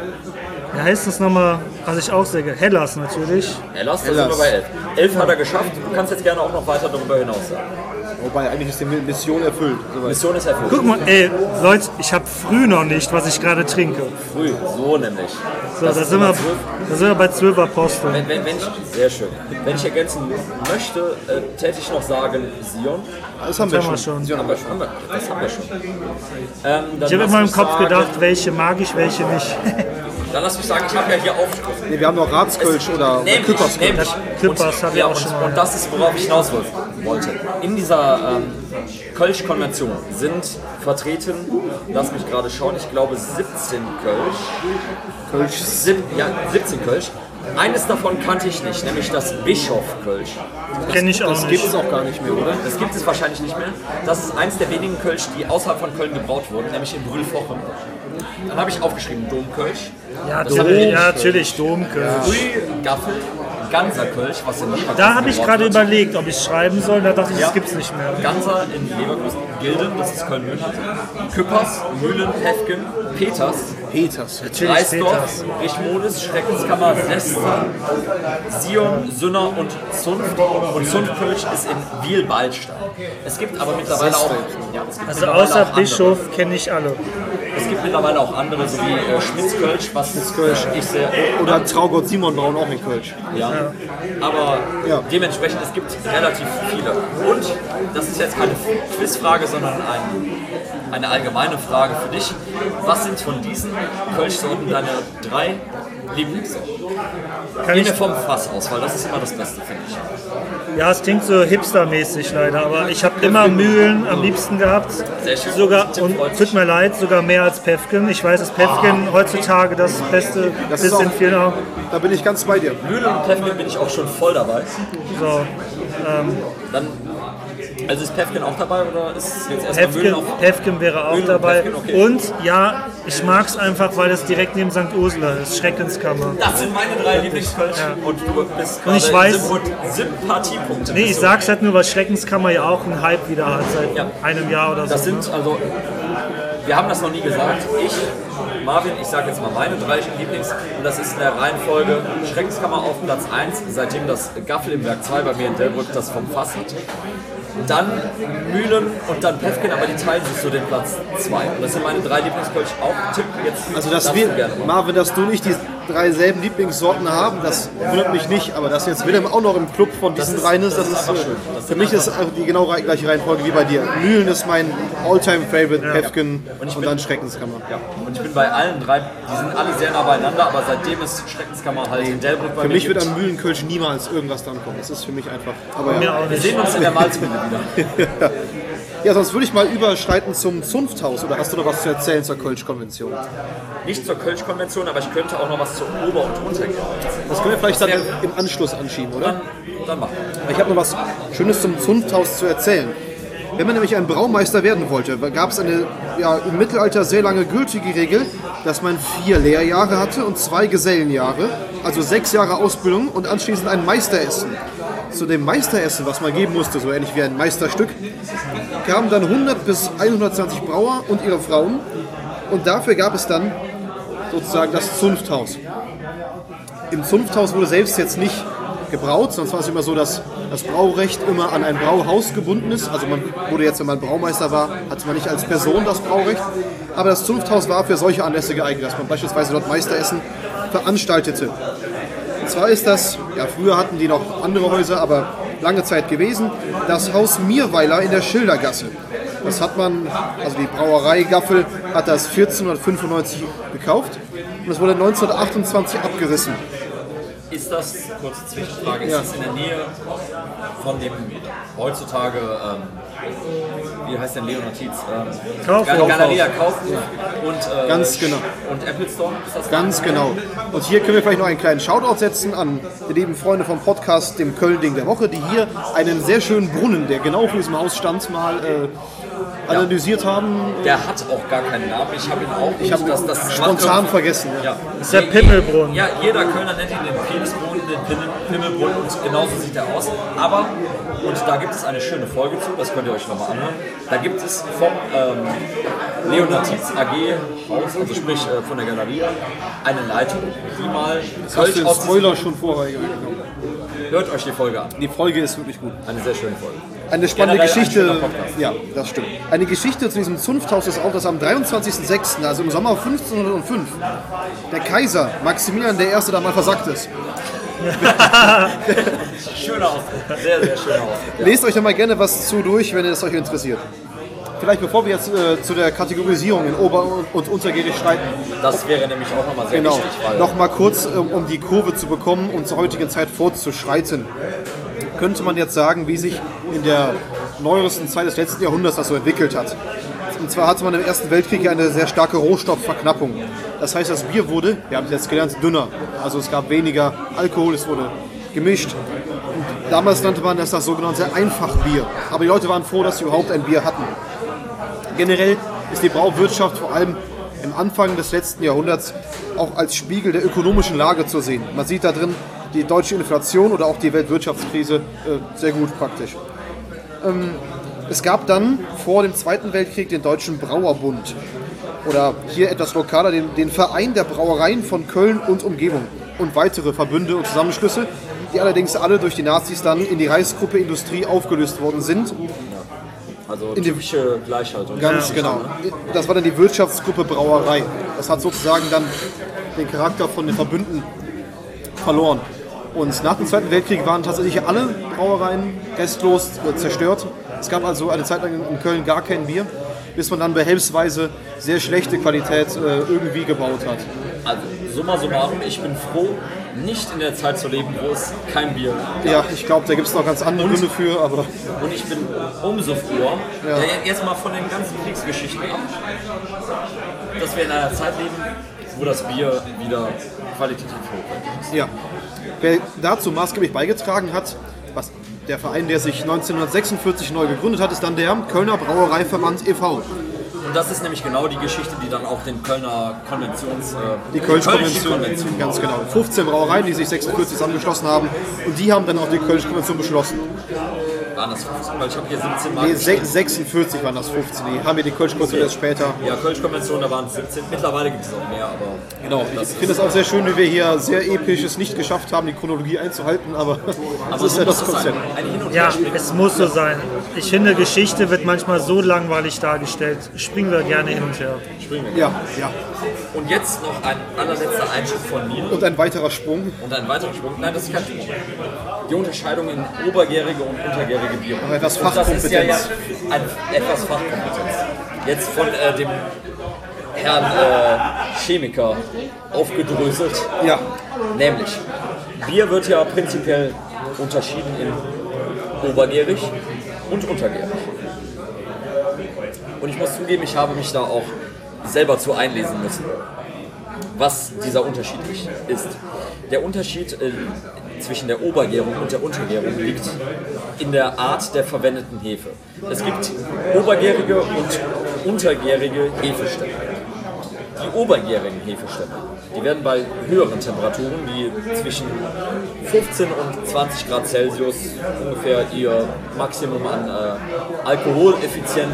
wie heißt das nochmal? Was ich auch sehr gerne. Hellas natürlich. Hellas, da sind Hellas. wir bei elf. elf hat er geschafft, du kannst jetzt gerne auch noch weiter darüber hinaus sagen. Wobei, eigentlich ist die Mission erfüllt. Soweit. Mission ist erfüllt. Guck mal, ey, Leute, ich habe früh noch nicht, was ich gerade trinke. Früh, so nämlich. So, Das da ist sind, wir, Nummer zwölf. da sind wir bei zwölf Aposteln. Wenn, wenn, wenn ich, sehr schön. Wenn ich ergänzen möchte, äh, täte ich noch sagen Sion. Das haben wir haben wir schon. schon. Sion Haben wir schon, haben wir, das haben wir schon. Ähm, dann Ich habe lass immer im mich Kopf sagen, gedacht, welche mag ich, welche nicht. Dann lass mich sagen, ich habe ja hier Aufschriften. Nee, wir haben noch Ratskölsch oder Nämlich, Küpperskölsch. nämlich. Küppers Und- hab ich ja, auch und, schon mal, Und ja. das ist, worauf ich hinaus wollte. In dieser ähm, Kölsch-Konvention sind vertreten, lass mich gerade schauen, ich glaube siebzehn Kölsch. Kölsch. Sieb, ja, siebzehn Kölsch. Eines davon kannte ich nicht, nämlich das Bischof-Kölsch. Kenne ich auch Das gibt nicht. es auch gar nicht mehr, oder? Das gibt es wahrscheinlich nicht mehr. Das ist eins der wenigen Kölsch, die außerhalb von Köln gebraut wurden, nämlich in Brühlfochem. Dann habe ich aufgeschrieben Domkölsch. Ja, Das Dom, haben wir ja natürlich, Domkölsch. Gaffel, Ganserkölsch, was in Leverkusen Da habe ich gebraut gerade wird. überlegt, ob ich schreiben soll. Da dachte ich, Ja. das gibt's nicht mehr. Ganser in Leverkusen, Gilden, das ist Köln-Mühlheim, Küppers, Mühlen, Hefgen, Peters, Peters. Natürlich Reisdorf, Peters. Richmodes, Schreckenskammer, Sester, Sion, Sünner und Zunft. Und Zunftkölsch ist in Wiel-Beilstein. Es gibt aber mittlerweile auch, ja, es gibt Also mittlerweile außer auch andere. Bischof kenne ich alle. Es gibt mittlerweile auch andere, so wie äh, Schmitzkölsch, was äh, ich sehr... Oder Traugott Simon brauen auch in Kölsch. Ja. Aber Ja. dementsprechend, es gibt relativ viele. Und, das ist jetzt keine Quizfrage, sondern ein, eine allgemeine Frage für dich. Was sind von diesen Kölschsorten deine drei Lieblingssorten. Kann Gehen ich, wir vom Fass aus, weil das ist immer das Beste, finde ich. ja, es klingt so hipstermäßig leider, aber ich habe immer Mühlen am liebsten gehabt. Sehr schön. Sogar, Tim und freut tut sich. mir leid, sogar mehr als Päffgen. Ich weiß, dass Päffgen Ah. heutzutage das Beste Das ist ist in auch- vielen Augen. Da bin ich ganz bei dir. Mühle und Päffgen bin ich auch schon voll dabei. So, Dann, also ist Päffgen auch dabei oder ist jetzt erstmal Mühlen Päffgen, auf? Päffgen wäre auch Mühlen und dabei. Päffgen, okay. Und ja, ich mag es einfach, weil es direkt neben Sankt Ursula ist. Schreckenskammer. Das sind meine drei Lieblingskölsch und du bist Und ich gerade weiß- in Symp- Sympathiepunkte. Nee, ich sag's halt nur, weil Schreckenskammer ja auch einen Hype wieder hat seit Ja. einem Jahr oder so. Das sind also, wir haben das noch nie gesagt. Ich, Marvin, ich sage jetzt mal meine drei Lieblings und das ist in der Reihenfolge Schreckenskammer auf Platz eins, seitdem das Gaffel im Werk zwei bei mir in Delbrück das vom Fass hat. Dann Mühlen und dann Päffgen, aber die teilen sich so den Platz zwei. Und das sind meine drei Lieblingskölsch. Auch Tipp jetzt. Also, dass darfst wir, du gerne machen. Marvin, dass du nicht die drei selben Lieblingssorten haben, das wundert mich nicht. Aber dass jetzt Willem auch noch im Club von diesen ist- dreien ist, das das, ist ist, einfach äh, schön. Das für sind mich ist einfach- die genau gleiche Reihenfolge wie bei dir. Mühlen ist mein All-Time-Favorite, Päffgen Und und, ich bin- dann Schreckenskammer. Ja, und ich bin bei allen drei, die sind alle sehr nah beieinander, aber seitdem es Schreckenskammer halt in Delbrück bei Für mir mich wird gibt, am Mühlenkölsch niemals irgendwas dran kommen. Das ist für mich einfach. Aber Mir ja. auch wir nicht. sehen uns in der Malzmühle wieder. ja, sonst würde ich mal überschreiten zum Zunfthaus. Oder hast du noch was zu erzählen zur Kölsch-Konvention? Nicht zur Kölsch-Konvention, aber ich könnte auch noch was zur Ober- und Untergärung. Das können wir vielleicht dann im Anschluss anschieben, oder? Dann, dann machen wir. Ich habe noch was Schönes zum Zunfthaus zu erzählen. Wenn man nämlich ein Braumeister werden wollte, gab es eine ja, im Mittelalter sehr lange gültige Regel, dass man vier Lehrjahre hatte und zwei Gesellenjahre, also sechs Jahre Ausbildung und anschließend ein Meisteressen. Zu dem Meisteressen, was man geben musste, so ähnlich wie ein Meisterstück, kamen dann hundert bis hundertzwanzig Brauer und ihre Frauen und dafür gab es dann sozusagen das Zunfthaus. Im Zunfthaus wurde selbst jetzt nicht gebraut, sonst war es immer so, dass das Braurecht immer an ein Brauhaus gebunden ist. Also man wurde jetzt, wenn man Braumeister war, hatte man nicht als Person das Braurecht. Aber das Zunfthaus war für solche Anlässe geeignet, dass man beispielsweise dort Meisteressen veranstaltete. Und zwar ist das, ja früher hatten die noch andere Häuser, aber lange Zeit gewesen, das Haus Mierweiler in der Schildergasse. Das hat man, also die Brauerei Gaffel hat das vierzehnhundertfünfundneunzig gekauft und es wurde neunzehnhundertachtundzwanzig abgerissen. Ist das, kurze Zwischenfrage, ist Ja. das in der Nähe von dem heutzutage, ähm, wie heißt denn Leonard Tietz? Ähm, Kaufhof. Gal- Galeria Kaufhof und, äh, Ganz genau. und Applestone, ist das Ganz genau. Und hier können wir vielleicht noch einen kleinen Shoutout setzen an die lieben Freunde vom Podcast, dem Köln-Ding der Woche, die hier einen sehr schönen Brunnen, der genau vor diesem Haus stand, mal äh, analysiert haben. Der hat auch gar keinen Namen, ich habe ihn auch Ich habe das, das spontan vergessen. Ja. Ja. ist der Pimmelbrunnen. Ja, jeder Kölner nennt ihn den Penisbrunnen, den Pimmel, Pimmelbrunnen und genauso sieht er aus. Aber, und da gibt es eine schöne Folge zu, das könnt ihr euch nochmal anhören. Da gibt es vom ähm, Leonard Tietz A G Haus, also sprich äh, von der Galerie, eine Leitung, die mal Das hast du den aus diesem- Spoiler schon vorher genommen. Hört euch die Folge an. Die Folge ist wirklich gut. Eine sehr schöne Folge. Eine spannende Generell ein Geschichte. schöner Podcast. Ja, das stimmt. Eine Geschichte zu diesem Zunfthaus ist auch, dass am dreiundzwanzigsten sechsten, also im Sommer fünfzehnhundertfünf, der Kaiser Maximilian der Erste da mal versackt ist. Schöner Ausdruck, sehr, sehr schöner Ausdruck. Ja. Lest euch da mal gerne was zu durch, wenn es euch interessiert. Vielleicht bevor wir jetzt äh, zu der Kategorisierung in Ober- und Untergärig schreiten, Das wäre nämlich auch nochmal sehr genau, wichtig, weil noch mal kurz, um, um die Kurve zu bekommen und zur heutigen Zeit fortzuschreiten, könnte man jetzt sagen, wie sich in der neuesten Zeit des letzten Jahrhunderts das so entwickelt hat. Und zwar hatte man im Ersten Weltkrieg eine sehr starke Rohstoffverknappung. Das heißt, das Bier wurde, wir haben es jetzt gelernt, dünner. Also es gab weniger Alkohol, es wurde gemischt. Und damals nannte man das das sogenannte Einfachbier. Aber die Leute waren froh, dass sie überhaupt ein Bier hatten. Generell ist die Brauwirtschaft vor allem im Anfang des letzten Jahrhunderts auch als Spiegel der ökonomischen Lage zu sehen. Man sieht da drin die deutsche Inflation oder auch die Weltwirtschaftskrise äh, sehr gut praktisch. Ähm, es gab dann vor dem Zweiten Weltkrieg den Deutschen Brauerbund oder hier etwas lokaler den, den Verein der Brauereien von Köln und Umgebung und weitere Verbünde und Zusammenschlüsse, die allerdings alle durch die Nazis dann in die Reichsgruppe Industrie aufgelöst worden sind. also in die- typische Gleichhaltung. Ganz Ja. genau. Das war dann die Wirtschaftsgruppe Brauerei. Das hat sozusagen dann den Charakter von den Verbünden verloren. Und nach dem Zweiten Weltkrieg waren tatsächlich alle Brauereien restlos äh, zerstört. Es gab also eine Zeit lang in Köln gar kein Bier. bis man dann behelfsweise sehr schlechte Qualität äh, irgendwie gebaut hat. Also, summa summarum, ich bin froh, nicht in der Zeit zu leben, wo es kein Bier gab. Ja, ich glaube, da gibt es noch ganz andere Gründe für, aber... Und ich bin umso froher, Ja. ja, jetzt mal von den ganzen Kriegsgeschichten ab, dass wir in einer Zeit leben, wo das Bier wieder qualitativ hochwertig ist. Ja. Wer dazu maßgeblich beigetragen hat, was der Verein, der sich neunzehnhundertsechsundvierzig neu gegründet hat, ist dann der Kölner Brauereiverband e V Und das ist nämlich genau die Geschichte, die dann auch den Kölner Konventions... Äh, Die Kölsch Kölsch Konvention, ganz genau. fünfzehn Brauereien, die sich sechsundvierzig zusammengeschlossen haben und die haben dann auch die Kölsch Konvention beschlossen. Waren das fünfzehn? Weil ich habe hier siebzehn Mal Nee, geschrieben. se- sechsundvierzig waren das fünfzehn, die haben wir die Kölsch Konvention erst später. Ja, Kölsch-Konvention, da waren es siebzehn. Mittlerweile gibt es auch mehr, aber... Genau, ich finde es auch sehr schön, wie wir hier sehr episch es nicht geschafft haben, die Chronologie einzuhalten, aber das Aber ist so ja muss das es sein. Konzept. Eine Hin- und Ja, Herspiel. es muss so sein. Ich finde, Geschichte wird manchmal so langweilig dargestellt. Springen wir gerne hin und her. Ja, ja. Und jetzt noch ein allerletzter Einschub von mir. Und ein weiterer Sprung. Und ein weiterer Sprung. Nein, das ist kein Sprung. Die Unterscheidung in obergärige und untergärige Biere. Aber etwas Und das ist ja, ja Fachkompetenz. ein, etwas Fachkompetenz. Jetzt von äh, dem Herrn äh, Chemiker aufgedröselt. Ja, Nämlich, Bier wird ja prinzipiell unterschieden in obergärig und untergärig. Und ich muss zugeben, ich habe mich da auch selber zu einlesen müssen, was dieser Unterschied ist. Der Unterschied äh, zwischen der Obergärung und der Untergärung liegt in der Art der verwendeten Hefe. Es gibt obergärige und untergärige Hefestämme. Die obergärigen Hefestämme, die werden bei höheren Temperaturen, die zwischen fünfzehn und zwanzig Grad Celsius ungefähr ihr Maximum an äh, Alkoholeffizienz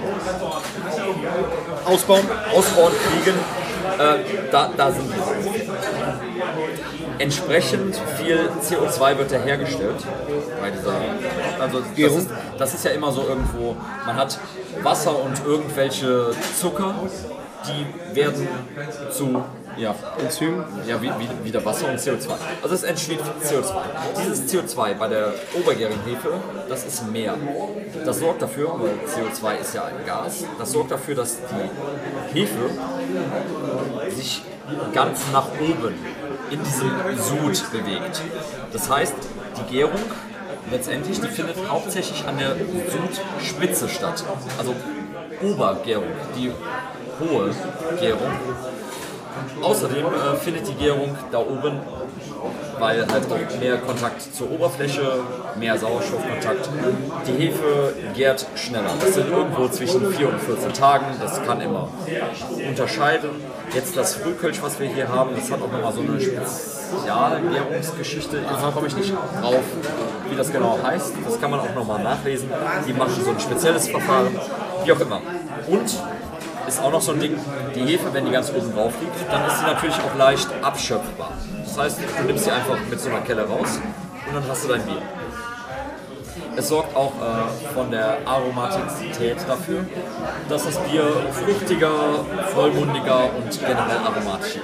äh, ausbauen. ausbauen kriegen, äh, da, da sind die. Entsprechend viel C O zwei wird da hergestellt bei dieser, also das ist, das ist ja immer so irgendwo, man hat Wasser und irgendwelche Zucker, die werden zu ja, Enzym. ja, wie, wie, wieder Wasser und C O zwei. Also es entsteht C O zwei. Dieses C O zwei bei der obergärigen Hefe, das ist mehr. Das sorgt dafür, weil C O zwei ist ja ein Gas, das sorgt dafür, dass die Hefe sich ganz nach oben in diesem Sud bewegt. Das heißt, die Gärung letztendlich, die findet hauptsächlich an der Sudspitze statt. Also Obergärung, die hohe Gärung. Außerdem äh, findet die Gärung da oben, weil halt auch mehr Kontakt zur Oberfläche, mehr Sauerstoffkontakt. Die Hefe gärt schneller. Das sind irgendwo zwischen vier und vierzehn Tagen. Das kann immer unterscheiden. Jetzt das Frühkölsch, was wir hier haben, das hat auch nochmal so eine Spezialgärungsgeschichte. Jetzt komme ich nicht drauf, wie das genau heißt. Das kann man auch nochmal nachlesen. Die machen so ein spezielles Verfahren, wie auch immer. Und ist auch noch so ein Ding, die Hefe, wenn die ganz oben drauf liegt, dann ist sie natürlich auch leicht abschöpfbar. Das heißt, du nimmst sie einfach mit so einer Kelle raus und dann hast du dein Bier. Es sorgt auch äh, von der Aromatizität dafür, dass das Bier fruchtiger, vollmundiger und generell aromatischer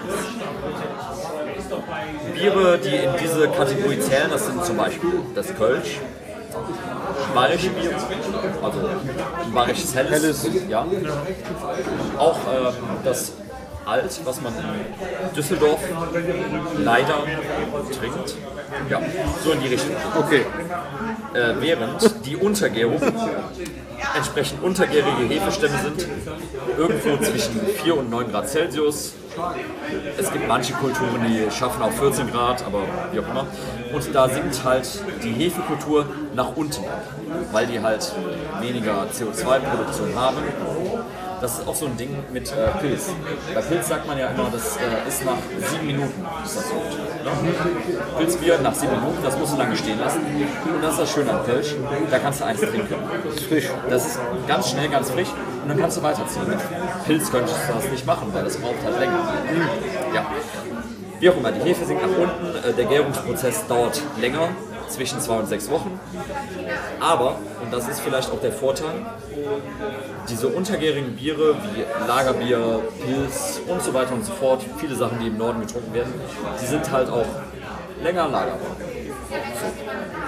ist. Biere, die in diese Kategorie zählen, das sind zum Beispiel das Kölsch, bayerische Bier, also ein bayerisches Helles, Helles. Ja. Auch ähm, das Alt, was man in Düsseldorf leider trinkt. Ja, so in die Richtung. Okay. Äh, während die Untergärung entsprechend untergärige Hefestämme sind, irgendwo zwischen vier und neun Grad Celsius. Es gibt manche Kulturen, die schaffen auch vierzehn Grad, aber wie auch immer. Und da sinkt halt die Hefekultur nach unten, weil die halt weniger C O zwei Produktion haben. Das ist auch so ein Ding mit äh, Pilz. Bei Pilz sagt man ja immer, das äh, ist nach sieben Minuten ist das so. Ne? Pilzbier nach sieben Minuten, das musst du lange stehen lassen. Und das ist das Schöne an Kölsch, da kannst du eins trinken. Das ist frisch. Das ist ganz schnell, ganz frisch und dann kannst du weiterziehen. Mit Pilz könntest du das nicht machen, weil das braucht halt länger. Ja. Wie auch immer, die Hefe sinkt nach unten, äh, der Gärungsprozess dauert länger, zwischen zwei und sechs Wochen. Aber, und das ist vielleicht auch der Vorteil, diese untergärigen Biere wie Lagerbier, Pils und so weiter und so fort, viele Sachen, die im Norden getrunken werden, die sind halt auch länger lagerbar. So.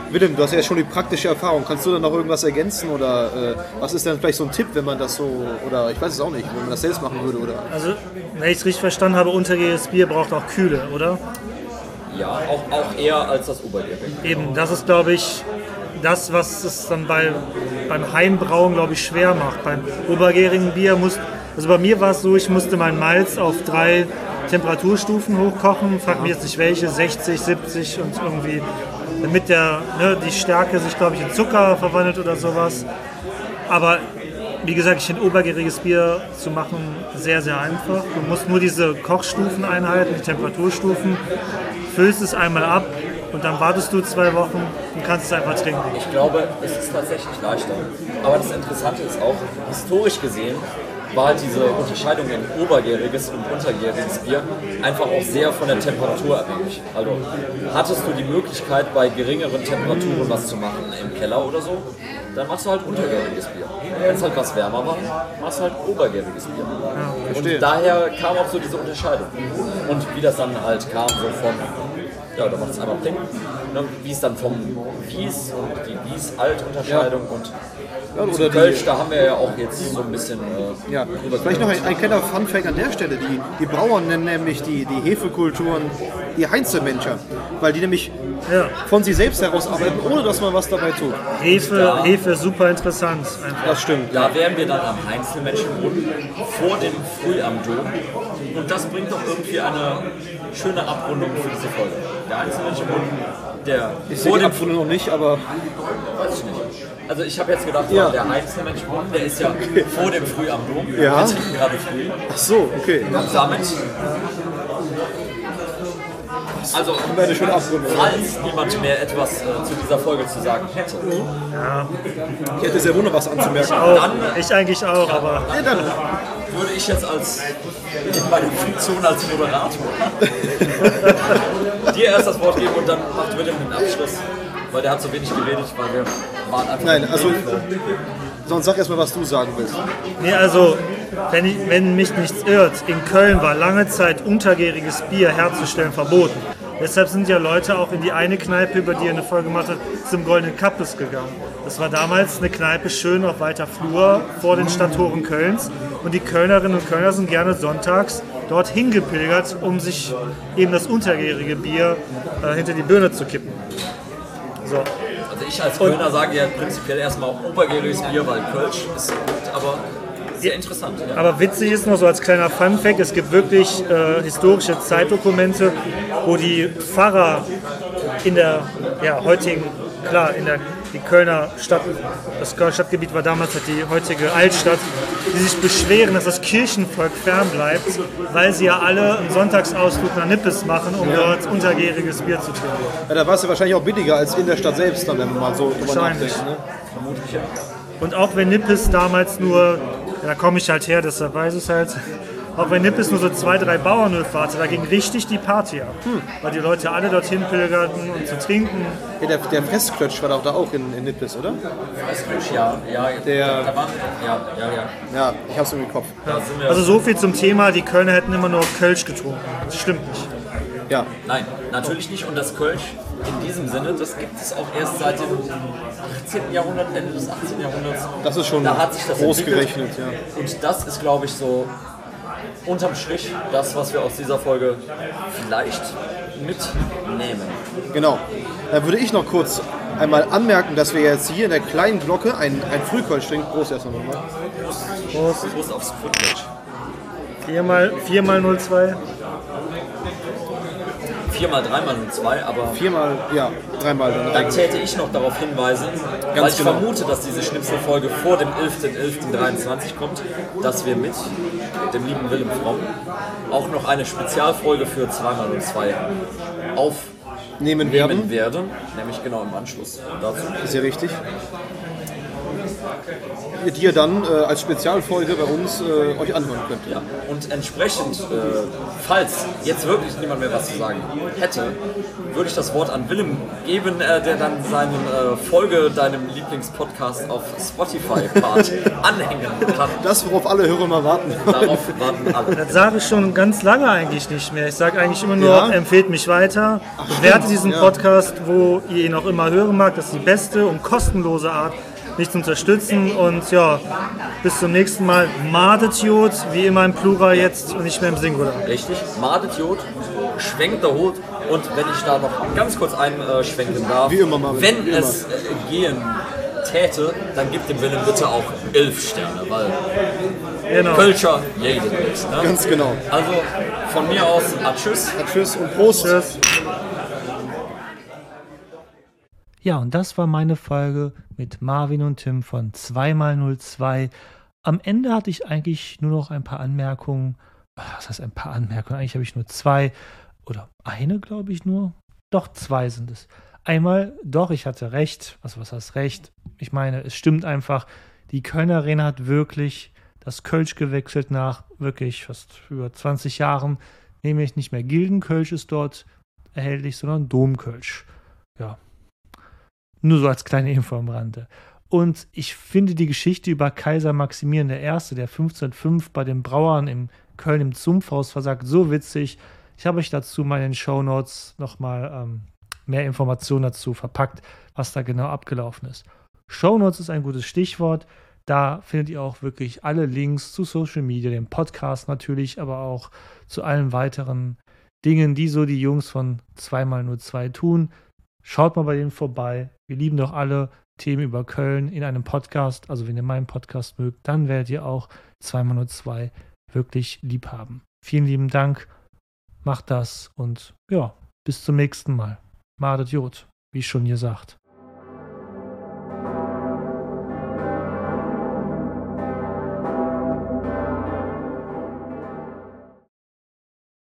Willem, du hast ja schon die praktische Erfahrung. Kannst du da noch irgendwas ergänzen oder äh, was ist denn vielleicht so ein Tipp, wenn man das so, oder ich weiß es auch nicht, wenn man das selbst machen würde? Oder? Also, wenn ich es richtig verstanden habe, untergäriges Bier braucht auch Kühle, oder? Ja, auch, auch eher als das obergärige. Eben, das ist, glaube ich, das, was es dann bei, beim Heimbrauen, glaube ich, schwer macht. Beim obergärigen Bier muss, also bei mir war es so, ich musste meinen Malz auf drei Temperaturstufen hochkochen, frag mich jetzt nicht welche, sechzig, siebzig und irgendwie, damit der, ne, die Stärke sich, glaube ich, in Zucker verwandelt oder sowas. Aber wie gesagt, ich finde obergäriges Bier zu machen sehr, sehr einfach. Du musst nur diese Kochstufen einhalten, die Temperaturstufen, füllst es einmal ab und dann wartest du zwei Wochen und kannst es einfach trinken. Ich glaube, es ist tatsächlich leichter. Aber das Interessante ist auch, historisch gesehen, war halt diese Unterscheidung in obergäriges und untergäriges Bier einfach auch sehr von der Temperatur abhängig. Also hattest du die Möglichkeit, bei geringeren Temperaturen was zu machen im Keller oder so, dann machst du halt untergäriges Bier. Wenn es halt was wärmer war, machst du halt obergäriges Bier. Ja, und daher kam auch so diese Unterscheidung. Und wie das dann halt kam, so von, ja, da macht es einmal Pling, ne, wie es dann vom Wies und die Wies-Alt-Unterscheidung ja. und Ja, oder oder Kölsch, die, da haben wir ja auch jetzt so ein bisschen äh, ja. Vielleicht noch ein, ein kleiner Funfact an der Stelle. Die, die Brauern nennen nämlich die, die Hefekulturen die Heinzelmenscher, weil die nämlich Ja. von sich selbst heraus arbeiten, ohne dass man was dabei tut. Hefe, Ja. Hefe ist super interessant. Einfach. Das stimmt. Da wären wir dann am Heinzelmenschenbrunnen vor dem Früh am Dom. Und das bringt doch irgendwie eine schöne Abrundung für diese Folge. Der Heinzelmenschenbrunnen, der Ich sehe vor die dem Abfunde noch nicht, aber weiß ich nicht. Also ich habe jetzt gedacht, Ja. der Heinzelmenschenbrunnen, der ist ja vor dem Früh am Dom. Ja. Wir trinken gerade früh. ach so, okay. Und damit, also Eine schöne Abrundung. falls niemand mehr etwas äh, zu dieser Folge zu sagen hätte, Ich hätte sehr wunder was anzumerken. Auch, ich eigentlich auch, aber Ja, dann. würde ich jetzt als in meiner Funktion als Moderator dir erst das Wort geben und dann macht Willem den Abschluss, weil der hat so wenig geredet, weil wir waren einfach Nein, im also Redeflow. sonst sag erst mal, was du sagen willst. nee, also wenn, ich, wenn mich nichts irrt, in Köln war lange Zeit untergäriges Bier herzustellen verboten. Deshalb sind ja Leute auch in die eine Kneipe, über die ihr eine Folge gemacht habt, zum Goldenen Kappes gegangen. Das war damals eine Kneipe schön auf weiter Flur vor den Stadttoren Kölns. Und die Kölnerinnen und Kölner sind gerne sonntags dort hingepilgert, um sich eben das untergärige Bier äh, hinter die Birne zu kippen. So. Also ich als Kölner sage ja prinzipiell erstmal obergäriges Bier, weil Kölsch ist gut, aber sehr interessant. Ja. Aber witzig ist noch so als kleiner Funfact, es gibt wirklich äh, historische Zeitdokumente, wo die Pfarrer in der ja, heutigen, klar, in der die Kölner Stadt, das Kölner Stadtgebiet war damals halt die heutige Altstadt, die sich beschweren, dass das Kirchenvolk fernbleibt, weil sie ja alle einen Sonntagsausflug nach Nippes machen, um dort untergäriges Bier zu trinken. Ja, da war es ja wahrscheinlich auch billiger als in der Stadt selbst, dann, wenn man mal so drüber Wahrscheinlich. nachdenkt. Ne? Vermutlich ja. Und auch wenn Nippes damals nur, da komme ich halt her, deshalb weiß ich es halt, auch wenn Nippes nur so zwei, drei Bauernhöfe hatte, da ging richtig die Party ab. Hm. Weil die Leute alle dorthin pilgerten, um zu trinken. Ja, der, der Fressklötsch war doch da auch in, in Nippes, oder? Weißkölsch, ja, ja, Der- da waren, ja, ja, ja. Ja, ich hab's im Kopf. Da sind wir, Also so viel zum Thema, die Kölner hätten immer nur Kölsch getrunken. Das stimmt nicht. Ja, nein, natürlich nicht. Und das Kölsch in diesem Sinne, das gibt es auch erst seit dem achtzehnten Jahrhundert, Ende des achtzehnten Jahrhunderts. das ist schon Da hat sich das groß entwickelt. gerechnet. Ja. Und das ist, glaube ich, so unterm Strich das, was wir aus dieser Folge vielleicht mitnehmen. Genau. Dann würde ich noch kurz einmal anmerken, dass wir jetzt hier in der kleinen Glocke ein, ein Frühkölsch trinken. Prost erst noch mal. Prost. Prost aufs Footbridge. Viermal, viermal null zwei. Viermal, dreimal und zwei, aber Viermal, ja, dreimal dann. dann täte ich noch darauf hinweisen, weil ich genau. vermute, dass diese Schnipselfolge vor dem elften elften dreiundzwanzig kommt, dass wir mit dem lieben Willem Fromm auch noch eine Spezialfolge für zweimal und zwei aufnehmen Nehmen werden. werden, nämlich genau im Anschluss dazu. Ist ja richtig. ihr die ihr dann äh, als Spezialfolge bei uns äh, euch anhören könnt. Ja. Und entsprechend, äh, falls jetzt wirklich niemand mehr was zu sagen hätte, würde ich das Wort an Willem geben, äh, der dann seinen äh, Folge deinem Lieblingspodcast auf Spotify-Part anhängen kann. Das, worauf alle Hörer mal warten. Darauf warten alle. Das sage ich schon ganz lange eigentlich nicht mehr. Ich sage eigentlich immer nur, Ja? empfehlt mich weiter, bewerte diesen ja. Podcast, wo ihr ihn auch immer hören mag. Das ist die beste und kostenlose Art, mich zu unterstützen. Und ja, bis zum nächsten Mal. Madet Jod, wie immer im Plural jetzt und nicht mehr im Singular. Richtig, Madet Jod, schwenkt der Hut und wenn ich da noch ganz kurz einschwenken darf, Wie immer, Marvin, wenn wie es äh, gehen täte, dann gibt dem Willem bitte auch elf Sterne, weil Genau. Kölscher jede ist. Ne? Ganz genau. Also von mir aus, ah, tschüss. Tschüss und Prost. Tschüss. Ja, und das war meine Folge mit Marvin und Tim von zwei mal null zwei. Am Ende hatte ich eigentlich nur noch ein paar Anmerkungen. Was heißt ein paar Anmerkungen? Eigentlich habe ich nur zwei oder eine, glaube ich nur. Doch, zwei sind es. Einmal, doch, ich hatte recht. Also was heißt recht? Ich meine, es stimmt einfach. Die Kölner Arena hat wirklich das Kölsch gewechselt nach wirklich fast über zwanzig Jahren. Nämlich nicht mehr Gildenkölsch ist dort erhältlich, sondern Domkölsch. Ja. Nur so als kleine Info am Rande. Und ich finde die Geschichte über Kaiser Maximilian der Erste., der fünfzehnhundertfünf bei den Brauern in Köln im Zumpfhaus versagt, so witzig. Ich habe euch dazu mal in den Shownotes nochmal ähm, mehr Informationen dazu verpackt, was da genau abgelaufen ist. Shownotes ist ein gutes Stichwort. Da findet ihr auch wirklich alle Links zu Social Media, dem Podcast natürlich, aber auch zu allen weiteren Dingen, die so die Jungs von zwei mal null zwei tun. Schaut mal bei denen vorbei. Wir lieben doch alle Themen über Köln in einem Podcast. Also wenn ihr meinen Podcast mögt, dann werdet ihr auch zwei mal null zwei wirklich lieb haben. Vielen lieben Dank. Macht das und ja, bis zum nächsten Mal. Madet Jod, wie schon gesagt.